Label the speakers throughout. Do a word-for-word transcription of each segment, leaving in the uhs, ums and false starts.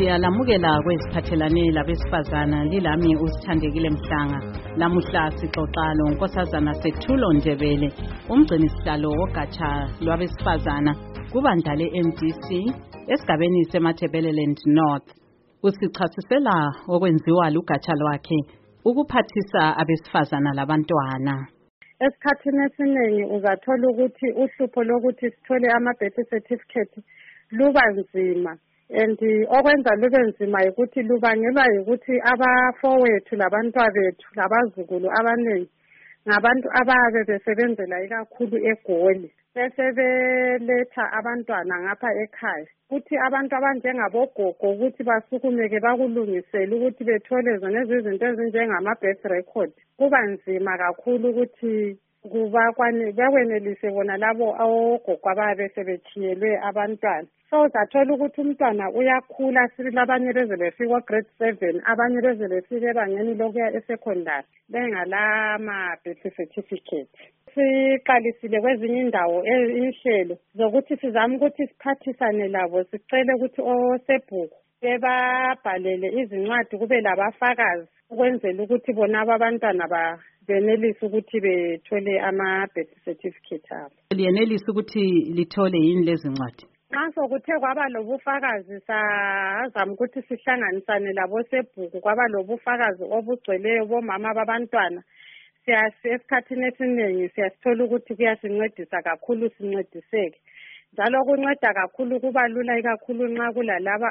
Speaker 1: Siyalamukela kweziphathelane labesifazana lilami uSithandekile Mhlanga. Lamuhla sixoxa loNkosazana Sethulo Ndebele, umgcini sihlalo wogatsha lwabesifazana kubandla le-M D C esigabeni seMatabeleland North. Usichasisela okwenziwa lugatsha lwakhe ukuphathisa abesifazana labantwana.
Speaker 2: Esikhathini esiningi uzathola ukuthi uhlupho lokuthi sithole ama-birth certificate luba nzima. And okwenza lube nzima ukuthi lubangelwa ukuthi abafowethu labantwabethu labazukulu abaningi ngabantu ababe besebenzela ikakhulu eGoli, bese beletha abantwana ngapha ekhaya. Kuthi abantu abanjengabogogo ukuthi basukumeke bakulungisele ukuthi bethole zona izinto ezinjengama-birth record, kuba nzima kakhulu ukuthi kuba bakwenelise bona labo ogogo ababe sebechiyelwe abantwana. So uzathola ukuthi umntwana uyakhula, sibili abanye beze befika grade seven, abanye beze befika ebangeni lokuya esecondary bengalama birth certificate. Siqalisile kwezinye indawo inhlelo zokuthi sizame ukuthi siphathisane labo, sicele ukuthi osebhuku bebabhalele izincwadi kube labafakazi ukwenzela ukuthi bona abantwana ba benelise ukuthi bethole ama-birth certificate abo.
Speaker 1: Liyenelise ukuthi lithole yini lezi ncwadi?
Speaker 2: Nxa sokuthe kwaba lobufakazi sazama ukuthi sihlanganisane labo sebhuku, kwaba lobufakazi obugcweleyo bomama babantwana, siyasi esikhathini esiningi siyasithola ukuthi kuyasincedisa kakhulu, sincediseke. Njalo kunceda kakhulu, kuba lula ikakhulu nxa kulalaba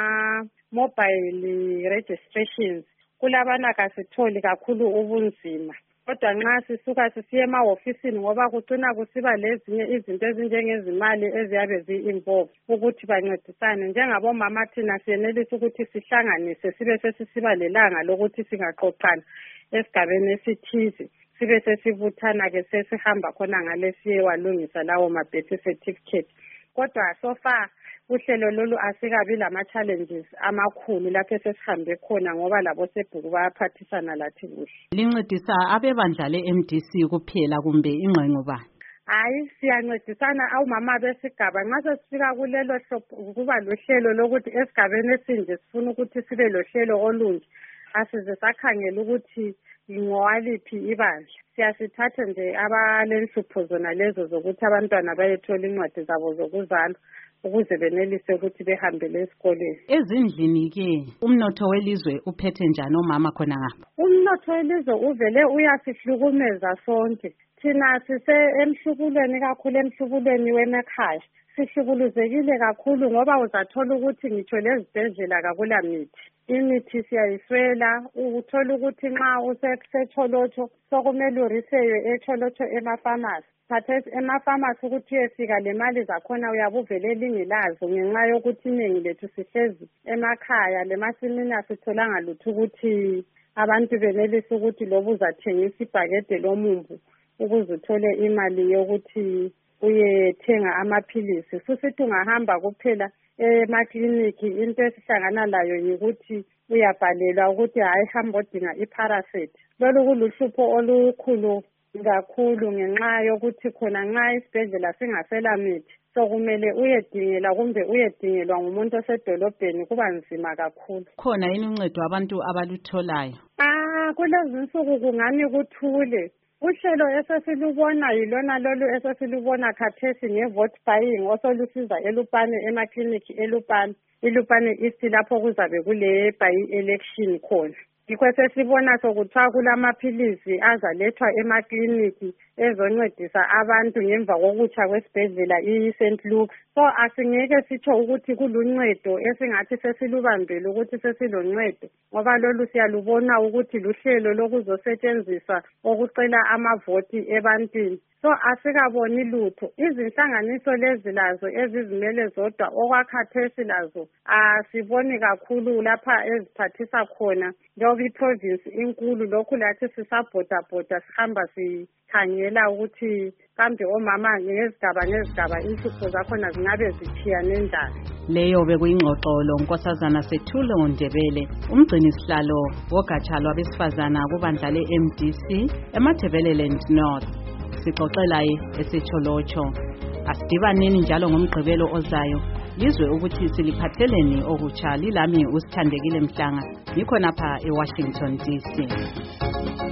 Speaker 2: ama-mobile registrations, kulabana kasitholi kakhulu ubunzima. Kodwa nxa sisuka sisiye emahofisini ngoba kucina kusiba lezinye izinto ezinjengezimali eziyabe zi-involve ukuthi bancedisane. Njengabomama thina siyenelisa ukuthi sihlanganise sibe sesisiba lelanga lokuthi singaxoxana esigabeni esithize, sibe sesibuthana-ke sesihamba khona ngale siyewalungisa lawo ma-birth certificate. Kodwa so far uhlelo lolu asikabi lama-challenges amakhulu lapho sesihambe khona ngoba labo sebhuku bayaphathisana lathi kuhle.
Speaker 1: Lincedisa abebandla le-M D C kuphela kumbe ingxenye bani?
Speaker 2: Hayi, siyancedisana awumama besigaba. Nxa sesifika kulelo kuba lohlelo lokuthi esigabeni esinje sifuna ukuthi sibe lohlelo olunje, asize sakhangela ukuthi ngowaliphi ibandla. Siyasithatha nje abalenhlupho zona lezo zokuthi abantwana bayethola incwadi zabo zokuzalwa ukuze benelise ukuthi behambele esikoleni.
Speaker 1: Ezindlini-ke umnotho welizwe uphethe njani omama khona ngapha?
Speaker 2: Umnotho welizwe uvele uyasihlukumeza sonke. Thina sise emhlubulweni kakhulu, emhlubulweni wemakhaya sihlukuluzekile kakhulu ngoba uzathola ukuthi ngitsho lezibhedlela kakula mithi. Imithi siyayiswela, uthola ukuthi nxa useTsholotsho sokumele uriseywe eTsholotsho emafamasi. Khathesi emafamasi ukuthi uyefika le mali zakhona uyabuvele lingilazo ngenxa yokuthi iningi lethu sihlezi emakhaya, lemasimini asitholanga lutho ukuthi abantu benelise ukuthi lobu uzathengisa ibhakede lomumbu ukuze uthole imali yokuthi uyethenga amaphilisi. Susithi ungahamba kuphela emakliniki into esihlangana layo yikuthi uyabhalelwa ukuthi hayi hamba odinga iParacet. Lolu kuluhlupho olukhulu kakhulu ngenxa yokuthi khona nxa isibhedlela singasela mithi sokumele uyedingela kumbe uyedingelwa ngumuntu osedolobheni, kuba nzima kakhulu.
Speaker 1: Khona yini uncedo abantu abalutholayo?
Speaker 2: Ah, kulezi nsuku kungani kuthule. Uhlelo esesilubona yilona lolu esesilubona khathesi nge-vote buying osolusiza eLupane, emakliniki eLupane, iLupane East lapho kuzabe kule by-election khona. Yikho sesibona sokuthiwa kulamaphilisi azalethwa emakliniki ezoncedisa abantu ngemva kokutsha kwesibhedlela i-Saint Luke's. So asingeke sitsho ukuthi kuluncedo esingathi sesilubambele ukuthi sesiloncedo ngoba lolu siyalubona ukuthi luhlelo lokuzosetshenziswa okucela amavoti ebantwini. So asikaboni lutho. Izinhlanganiso lezi lazo ezizimele zodwa okwakhathesi lazo asiboni kakhulu lapha eziphathisa khona njengoba iprovince inkulu, lokhu lathi sisabhodabhoda sihamba sikhangela ukuthi kambe omama ngezigaba ngezigaba inhlupho zakhona zingabe zitshiyane njani.
Speaker 1: Leyo bekuyingxoxo loNkosazana Sethulo Ndebele, umgcini sihlalo wogatsha lwabesifazana kubandla le-M D C eMatabeleland North. Sixoxela eseTsholotsho. Asidibaneni njalo ngomgqibelo ozayo lizwe ukuthi siliphatheleni okutsha. Lilami uSithandekile Mhlanga, ngikhonapha eWashington D C.